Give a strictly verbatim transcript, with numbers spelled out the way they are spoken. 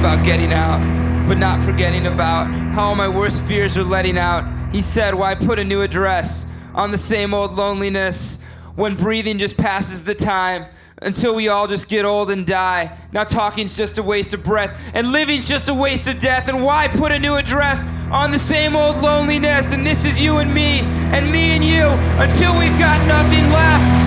about getting out, but not forgetting about how all my worst fears are letting out. He said, why put a new address on the same old loneliness when breathing just passes the time until we all just get old and die. Now talking's just a waste of breath and living's just a waste of death. And why put a new address on the same old loneliness? And this is you and me and me and you until we've got nothing left.